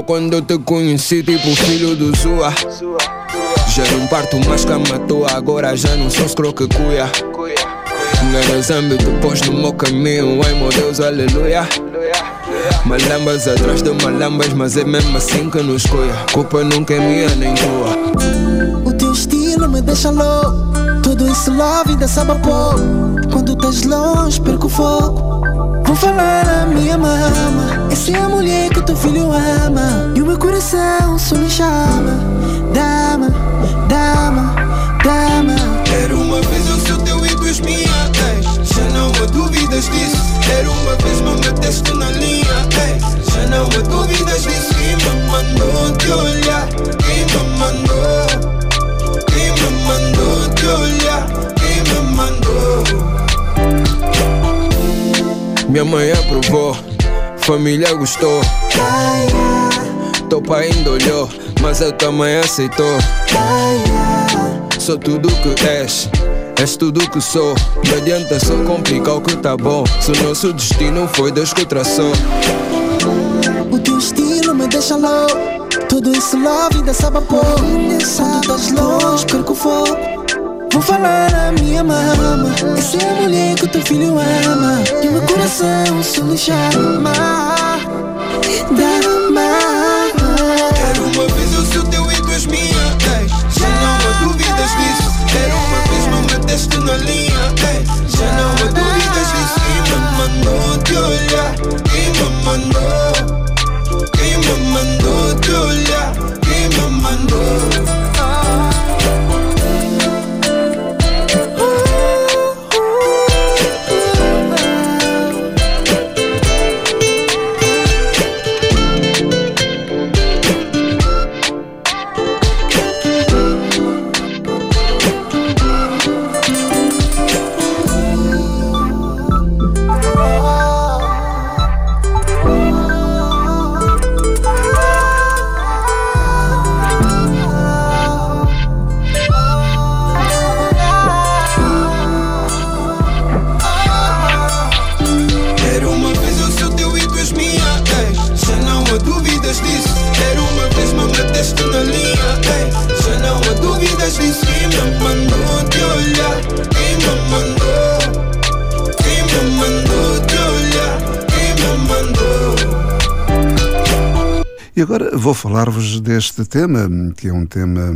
quando eu te conheci, tipo filho do Zua. Já não parto mais cama tua, agora já não sou scroque cuia. Engana Zambi, tu pôs no meu caminho, ai meu Deus, aleluia. Malambas atrás de malambas, mas é mesmo assim que nos coia. Culpa nunca é minha nem tua. O teu estilo me deixa louco, tudo isso love ainda sabe a pouco. Quando estás longe perco o foco. Vou falar a minha mama, essa é a mulher que o teu filho ama. E o meu coração só me chama dama, dama, dama. Era uma vez eu sou teu e tu és minha, ei. Já não há dúvidas disso. Era uma vez me meteste na linha, ei. Já não há dúvidas disso. Quem me mandou te olhar? Quem me mandou? Quem me mandou te olhar? Quem me mandou? Minha mãe aprovou, família gostou. Teu pai ainda olhou, mas eu também aceitou. Sou tudo que és tudo que sou. Não adianta só complicar o que tá bom, se o nosso destino foi Deus que traçou. O teu estilo me deixa louco, tudo isso love ainda sabe a pouco. Quando estás longe perco o foco. Vou falar a minha mama, essa é a mulher que o teu filho ama. E o meu coração se lhe chama dama. Era uma vez eu sou teu e tu és minha, ei. Já não há dúvidas disso. Era uma vez me meteste na linha, ei. Já não há dúvidas disso. Quem me mandou te olhar? Quem me mandou? Quem me mandou te olhar? Quem me mandou? E agora vou falar-vos deste tema, que é um tema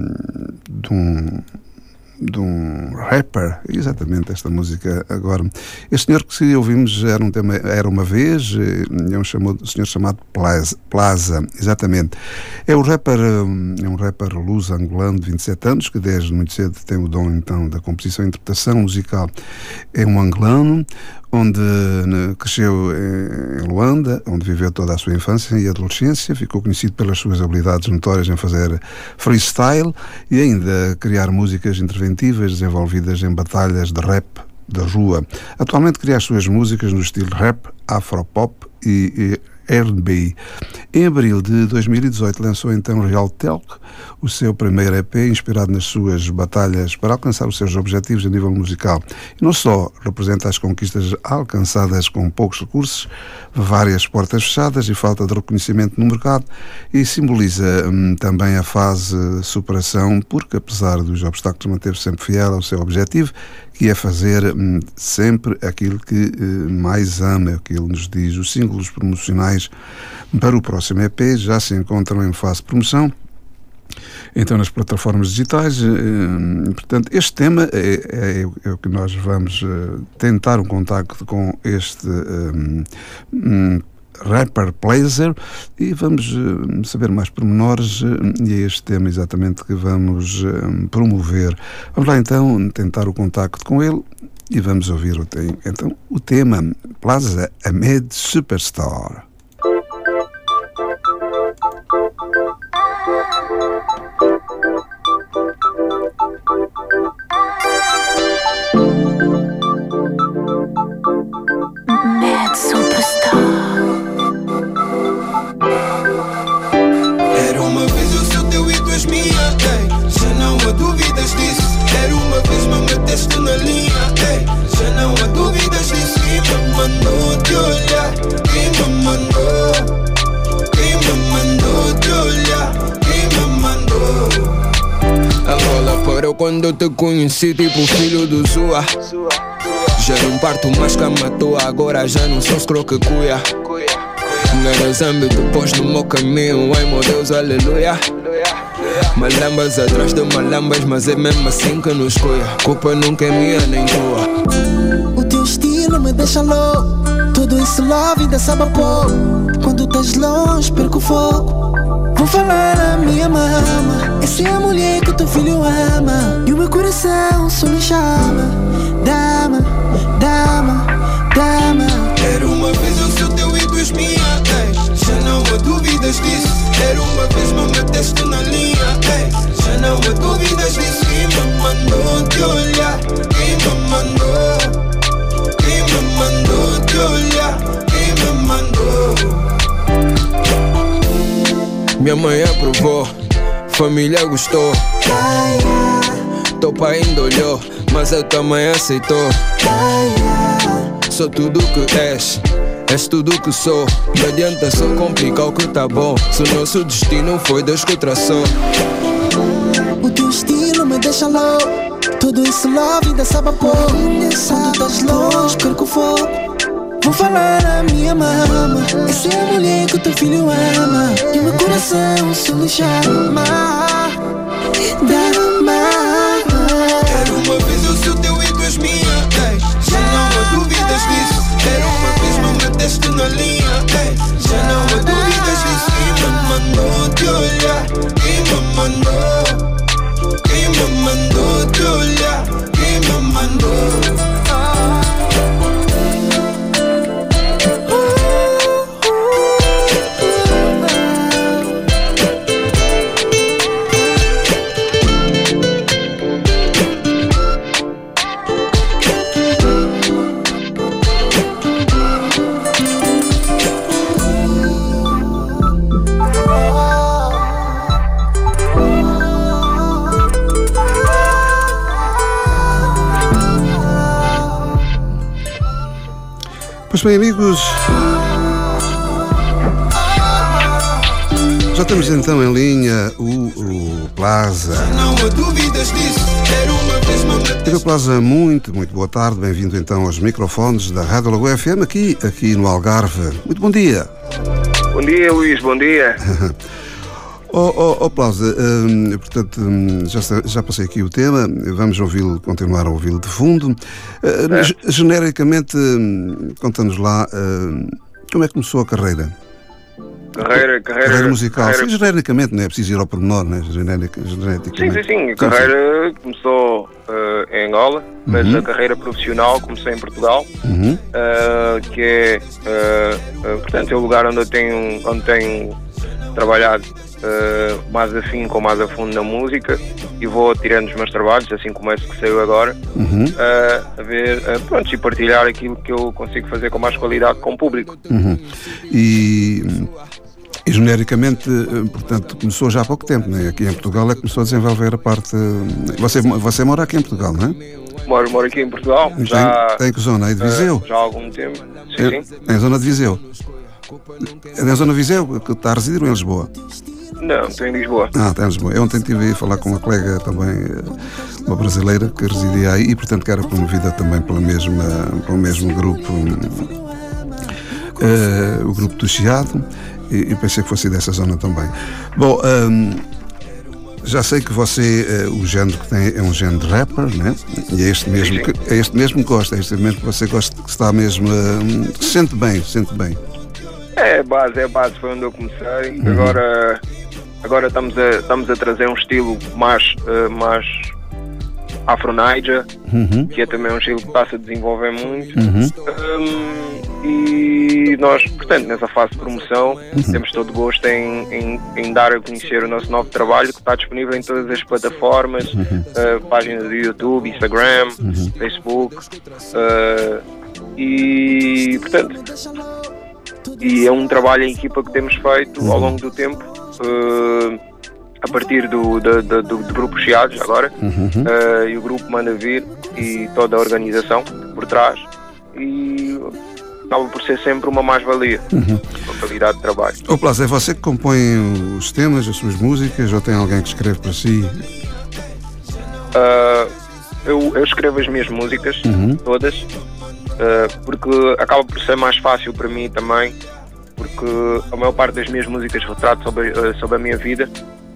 de um rapper, exatamente esta música agora. Este senhor que ouvimos era uma vez, é um senhor chamado Plaza, exatamente. É um rapper luso-angolano de 27 anos, que desde muito cedo tem o dom então da composição e interpretação musical. É um angolano, onde cresceu em Luanda, onde viveu toda a sua infância e adolescência, ficou conhecido pelas suas habilidades notórias em fazer freestyle e ainda criar músicas interventivas desenvolvidas em batalhas de rap da rua. Atualmente cria as suas músicas no estilo rap, afropop e R&B. Em abril de 2018 lançou então Real Talk, o seu primeiro EP, inspirado nas suas batalhas para alcançar os seus objetivos a nível musical. E não só representa as conquistas alcançadas com poucos recursos, várias portas fechadas e falta de reconhecimento no mercado, e simboliza também a fase de superação, porque apesar dos obstáculos manteve sempre fiel ao seu objetivo, que é fazer sempre aquilo que mais ama, é o que ele nos diz. Os singles promocionais para o próximo EP já se encontram em fase de promoção, então nas plataformas digitais. Portanto, este tema é o que nós vamos tentar um contacto com este rapper Plaza, e vamos saber mais pormenores, e é este tema exatamente que vamos promover. Vamos lá então tentar o contacto com ele e vamos ouvir então o tema Plaza Ahmed Superstar. Ahmed Superstar. Era uma vez eu sou teu e tu és minha, ei. Já não há dúvidas disso. Era uma vez me meteste na linha, ei. Já não há dúvidas disso. Quem me mandou te olhar? Quem me mandou? Quando eu te conheci, tipo filho do Zua, já não parto mais cama tua, agora já não sou escroque cuia. Nada zambi, tu pôs no meu caminho, ai meu Deus, aleluia. Malambas atrás de malambas, mas é mesmo assim que nos cuia. Culpa nunca é minha nem tua. O teu estilo me deixa louco, tudo isso love ainda sabe a pouco. Quando estás longe, perco o foco. Vou falar a minha mama, essa é a mulher que o teu filho ama. E o meu coração só me chama dama, dama, dama. Era uma vez eu sou teu e tu és minha, ei. Já não há dúvidas disso. Era uma vez me meteste na linha, ei. Já não há dúvidas disso. Quem me mandou te olhar? Quem me mandou? Quem me mandou te olhar? Quem me mandou? Minha mãe aprovou, família gostou. Teu pai ainda olhou, mas a tua mãe aceitou. Sou tudo que és tudo que sou. Não adianta só complicar o que tá bom, se o nosso destino foi Deus que traçou. O teu estilo me deixa louco, tudo isso love ainda sabe a pouco. Quando estás longe, perco o foco. Vou falar a minha mama, essa é a mulher que o teu filho ama. E o meu coração se lhe chama dama. Era uma vez eu sou teu e tu és minha, ei. Já não há dúvidas disso. Era uma vez me meteste na linha, ei. Já não há dúvidas disso. Quem me mandou te olhar? Quem me mandou? Quem me mandou te olhar? Quem me mandou? Pois bem, amigos, já temos então em linha o Plaza. Pedro Plaza, muito boa tarde, bem-vindo então aos microfones da Rádio Lagoa FM aqui no Algarve. Muito bom dia. Bom dia, Luís, bom dia. Plaza, portanto, já passei aqui o tema, vamos continuar a ouvi-lo de fundo. Genericamente, conta-nos lá como é que começou a carreira. Carreira musical. Sim, genericamente, não é preciso ir ao pormenor, não é? Geneticamente. Sim. A carreira começou em Angola, mas a carreira profissional comecei em Portugal, que é, portanto, é o lugar onde eu tenho trabalhado mais afinco ou mais a fundo na música, e vou tirando os meus trabalhos, assim como esse que saiu agora, a ver, e partilhar aquilo que eu consigo fazer com mais qualidade com o público. E genericamente, portanto, começou já há pouco tempo, né? Aqui em Portugal é que começou a desenvolver a parte. Você mora aqui em Portugal, não é? Moro aqui em Portugal. Tem que zona aí de Viseu? Já há algum tempo. Sim. Em zona de Viseu? É na zona de Viseu que está a residir ou em Lisboa? Não, estou em Lisboa. Está em Lisboa. Eu ontem estive a falar com uma colega também, uma brasileira que residia aí e, portanto, que era promovida também pelo mesmo grupo, o grupo do Chiado, e pensei que fosse dessa zona também. Bom, já sei que você, o género que tem é um género de rapper, né? E é este mesmo que gosta, é este mesmo que você gosta, que está mesmo, se sente bem. É a base, foi onde eu comecei. Agora estamos a trazer um estilo mais Afro-Niger, que é também um estilo que está-se a desenvolver muito. E nós, portanto, nessa fase de promoção, temos todo o gosto em dar a conhecer o nosso novo trabalho, que está disponível em todas as plataformas, páginas do YouTube, Instagram, Facebook, e, portanto, e é um trabalho em equipa que temos feito ao longo do tempo, a partir do grupo Chiados agora, e o grupo manda vir, e toda a organização por trás, e acaba por ser sempre uma mais-valia, uma qualidade de trabalho. Plaza, é você que compõe os temas, as suas músicas, ou tem alguém que escreve para si? Eu escrevo as minhas músicas, todas, porque acaba por ser mais fácil para mim também, porque a maior parte das minhas músicas retrato sobre a minha vida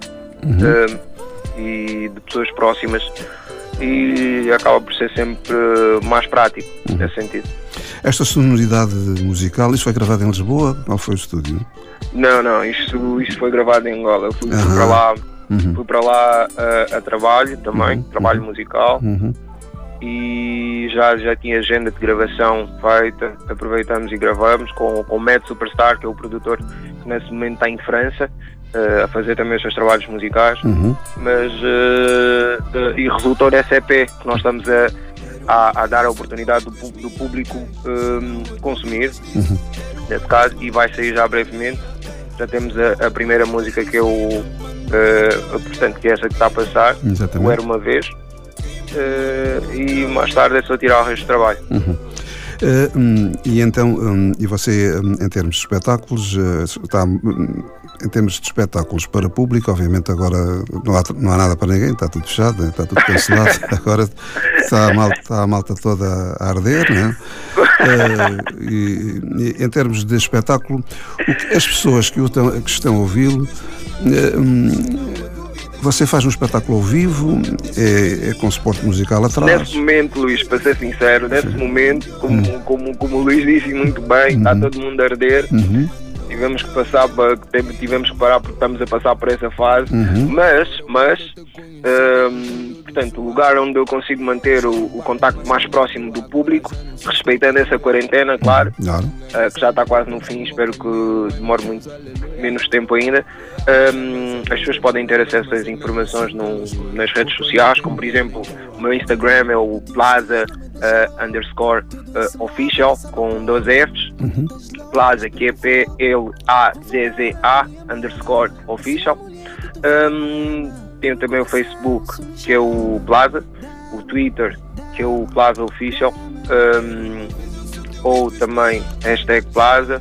e de pessoas próximas, e acaba por ser sempre mais prático nesse sentido. Esta sonoridade musical, isto foi gravado em Lisboa? Qual foi o estúdio? Não, isto foi gravado em Angola. Eu fui para lá a trabalho também, trabalho musical, e já tinha agenda de gravação feita. Aproveitamos e gravamos com o Mad Superstar, que é o produtor que nesse momento está em França, a fazer também os seus trabalhos musicais, mas e resultou nessa EP que nós estamos a dar a oportunidade do público consumir, nesse caso, e vai sair já brevemente. Já temos a primeira música, que é portanto, que é essa que está a passar, o Era Uma Vez, e mais tarde é só tirar o resto do trabalho. E então, e você, em termos de espetáculos, em termos de espetáculos para público, obviamente agora não há nada para ninguém, está tudo fechado, está tudo cancelado. Agora está a malta toda a arder, não é? E em termos de espetáculo, as pessoas que estão a ouvi-lo, você faz um espetáculo ao vivo, é com suporte musical atrás? Nesse momento, Luís, para ser sincero, nesse momento, como o Luís disse muito bem, está todo mundo a arder. Tivemos que parar porque estamos a passar por essa fase, mas portanto, o lugar onde eu consigo manter o contacto mais próximo do público, respeitando essa quarentena, claro, que já está quase no fim, espero que demore muito menos tempo ainda. As pessoas podem ter acesso às informações nas redes sociais, como por exemplo o meu Instagram é o Plaza _official com 2 Fs, Plaza, que é PLAZZA _official. Tenho também o Facebook, que é o Plaza, o Twitter, que é o Plaza Official, ou também #Plaza,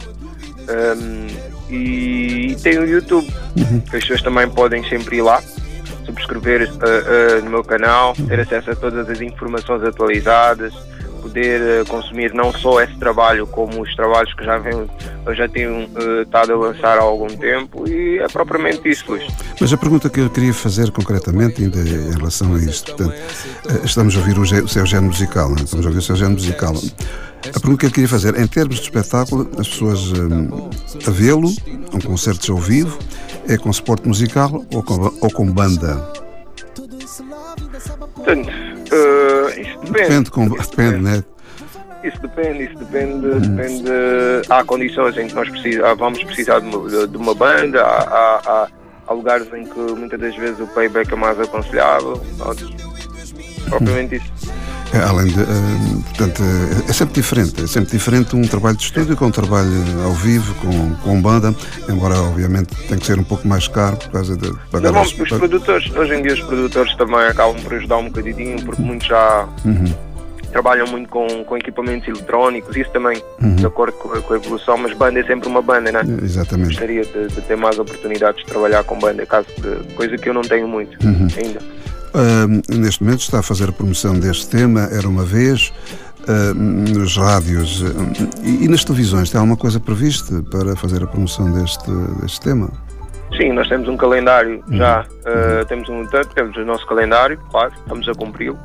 e tem o YouTube, que as pessoas também podem sempre ir lá, subscrever no meu canal, ter acesso a todas as informações atualizadas, poder consumir não só esse trabalho, como os trabalhos que eu já tenho estado a lançar há algum tempo, e é propriamente isso, Luís. Mas a pergunta que eu queria fazer concretamente, ainda em relação a isto, portanto, estamos a ouvir o seu género musical, não é? Estamos a ouvir o seu género musical. A pergunta que eu queria fazer, em termos de espetáculo, as pessoas a vê-lo, com concertos ao vivo, é com suporte musical ou com banda? Portanto, isso depende. Depende, né? Isso depende. Há condições em que nós vamos precisar de uma banda, há lugares em que muitas das vezes o playback é mais aconselhável, propriamente isso. Além de, portanto, é sempre diferente um trabalho de estúdio com um trabalho ao vivo, com banda, embora obviamente tem que ser um pouco mais caro por causa de pagar os produtores. Hoje em dia os produtores também acabam por ajudar um bocadinho, porque muitos já trabalham muito com equipamentos eletrónicos, isso também de acordo com a evolução, mas banda é sempre uma banda, não é? Exatamente. Gostaria de ter mais oportunidades de trabalhar com banda, coisa que eu não tenho muito ainda. Neste momento está a fazer a promoção deste tema, Era Uma Vez, nos rádios e nas televisões. Tem alguma coisa prevista para fazer a promoção deste tema? Sim, nós temos um calendário já, temos o nosso calendário, claro, estamos a cumpri-lo.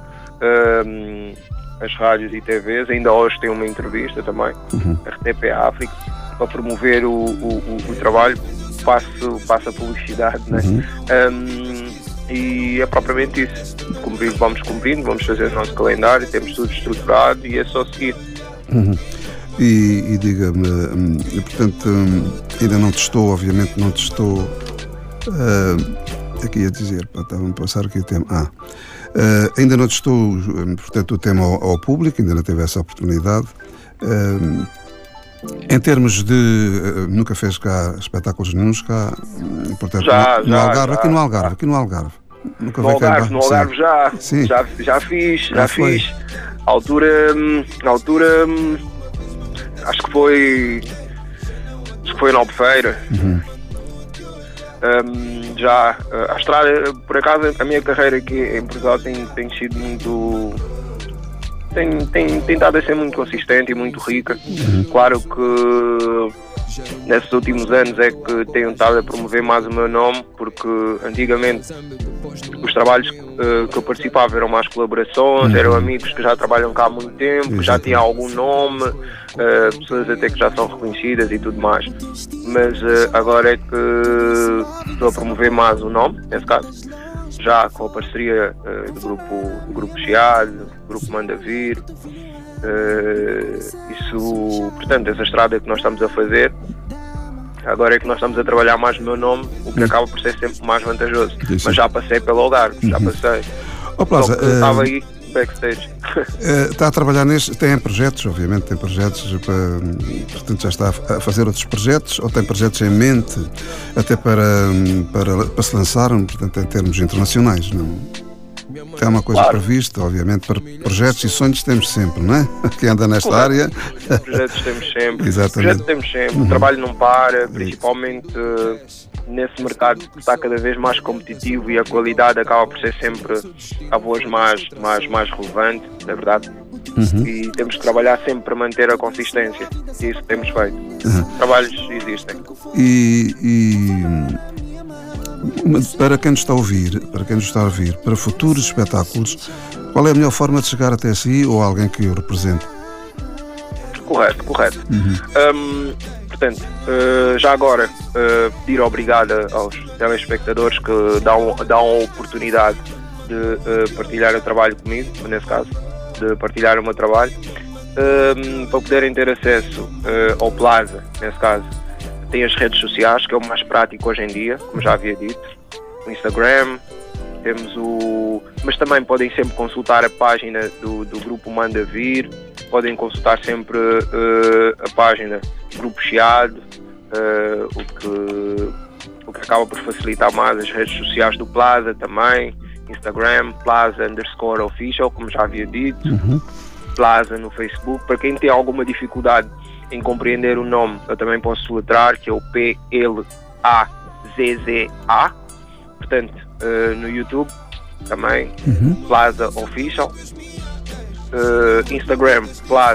As rádios e TVs, ainda hoje tem uma entrevista também, RTP África, para promover o trabalho, passo a publicidade, né? E é propriamente isso. Vamos cumprindo, vamos fazer o nosso calendário, temos tudo estruturado e é só seguir. E diga-me, portanto, ainda não testou, obviamente não testou, aqui a dizer, estava a passar aqui o tema. Ainda não testou, portanto, o tema ao público, ainda não teve essa oportunidade. Em termos de... nunca fez cá espetáculos nenhuns cá, portanto, no Algarve. Nunca no Algarve já. Sim. Já fiz. A altura, acho que foi na Albufeira. Já a estrada, por acaso, a minha carreira aqui em Portugal tem sido muito... Tem estado a ser muito consistente e muito rica. Claro que nesses últimos anos é que tenho estado a promover mais o meu nome, porque antigamente os trabalhos que eu participava eram mais colaborações, eram amigos que já trabalham cá há muito tempo, que já tinham algum nome, pessoas até que já são reconhecidas e tudo mais. Mas agora é que estou a promover mais o nome, nesse caso, já com a parceria do grupo Chiado, do grupo Manda Vir. Portanto, essa estrada que nós estamos a fazer, agora é que nós estamos a trabalhar mais no meu nome, o que acaba por ser sempre mais vantajoso. Mas já passei pelo Algarve, já passei. Plaza, estava aí backstage. Está a trabalhar tem projetos, obviamente tem projetos, portanto já está a fazer outros projetos, ou tem projetos em mente até para se lançar, portanto, em termos internacionais, não? É uma coisa prevista, obviamente, para projetos e sonhos temos sempre, não é? Quem anda nesta área. Projetos temos sempre. Exatamente. Projetos temos sempre. O trabalho não para, principalmente nesse mercado que está cada vez mais competitivo e a qualidade acaba por ser sempre a voz mais relevante, na verdade. E temos que trabalhar sempre para manter a consistência. E isso que temos feito. Trabalhos existem. Para quem nos está a ouvir, para futuros espetáculos, qual é a melhor forma de chegar até si ou alguém que o represente? Correto. Portanto, já agora pedir obrigado aos telespectadores que dão a oportunidade de partilhar o trabalho comigo, nesse caso, de partilhar o meu trabalho, para poderem ter acesso ao Plaza, nesse caso. Tem as redes sociais, que é o mais prático hoje em dia, como já havia dito, o Instagram, temos mas também podem sempre consultar a página do Grupo Manda Vir, podem consultar sempre a página do Grupo Chiado, o que acaba por facilitar mais as redes sociais do Plaza também, Instagram, Plaza_official, como já havia dito, Plaza no Facebook. Para quem tem alguma dificuldade em compreender o nome, eu também posso soletrar, que é o PLAZZA. Portanto, no YouTube também, Plaza Official, Instagram,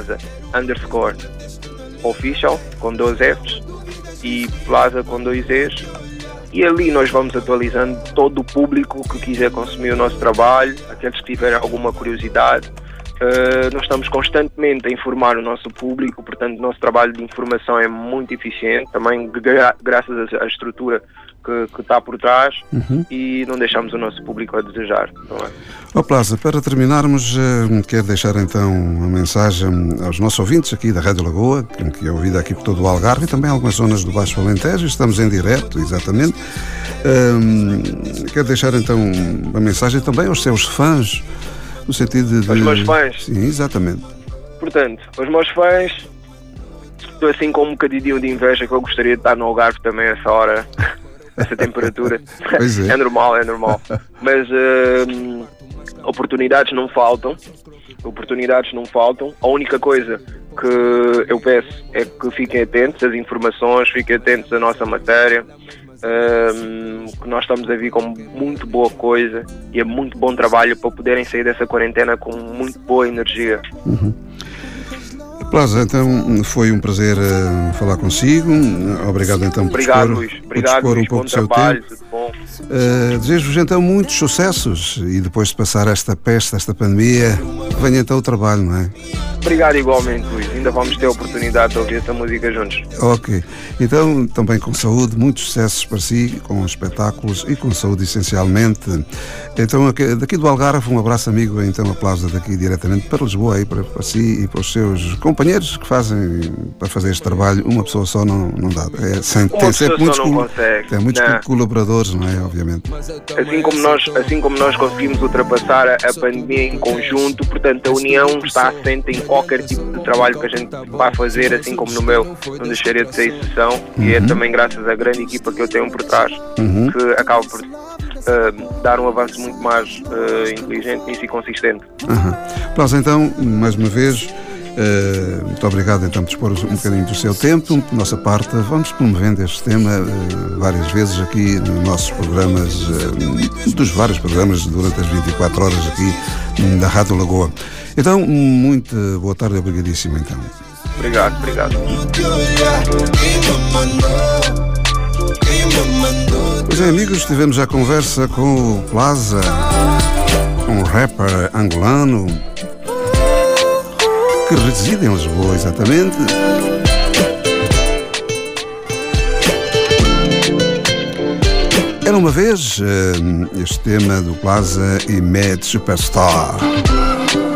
Plaza_Official, com 2 Fs, e Plaza com 2 Es. E ali nós vamos atualizando todo o público que quiser consumir o nosso trabalho, aqueles que tiverem alguma curiosidade. Nós estamos constantemente a informar o nosso público, portanto o nosso trabalho de informação é muito eficiente, também graças à estrutura que está por trás, e não deixamos o nosso público a desejar, não é? Plaza, para terminarmos, quero deixar então uma mensagem aos nossos ouvintes aqui da Rádio Lagoa, que é ouvida aqui por todo o Algarve e também algumas zonas do Baixo Alentejo. Estamos em direto, exatamente. Quero deixar então uma mensagem também aos seus fãs, no sentido de... Os meus fãs? Sim, exatamente. Portanto, os meus fãs, estou assim com um bocadinho de inveja, que eu gostaria de estar no Algarve também a essa hora, essa temperatura. Pois é. É normal. Mas oportunidades não faltam. A única coisa que eu peço é que fiquem atentos às informações, fiquem atentos à nossa matéria, que nós estamos a vir com muito boa coisa e é muito bom trabalho para poderem sair dessa quarentena com muito boa energia. Plaza, então foi um prazer falar consigo. Obrigado então por Obrigado, Luís. Obrigado, dispor Luís. Um pouco Bom do seu trabalho, tempo. tudo bom. Desejo-vos então muitos sucessos e depois de passar esta peste, esta pandemia, venha então o trabalho, não é? Obrigado igualmente, Luís. Ainda vamos ter a oportunidade de ouvir essa música juntos. Ok. Então, também com saúde, muitos sucessos para si, com espetáculos e com saúde essencialmente. Então, daqui do Algarve, um abraço amigo, então a Plaza daqui diretamente para Lisboa, aí para si e para os seus companheiros que fazem, para fazer este trabalho, uma pessoa só não dá. Tem sempre muitos colaboradores, não é? Obviamente. Assim como nós conseguimos ultrapassar a pandemia em conjunto, portanto a união está assente em qualquer tipo de trabalho que a gente vai fazer, assim como no meu, não deixaria de ser exceção, e é também graças à grande equipa que eu tenho por trás, que acaba por dar um avanço muito mais inteligente e consistente. Plaza, então, mais uma vez, Muito obrigado então por dispor um bocadinho do seu tempo. Por nossa parte, vamos promovendo este tema várias vezes aqui nos nossos programas, dos vários programas durante as 24 horas aqui da Rádio Lagoa. Então, muito boa tarde, obrigadíssimo então. Obrigado. Pois é, amigos, tivemos a conversa com o Plaza, um rapper angolano que reside em Lisboa, exatamente. Era uma vez este tema do Plaza e Mad Superstar.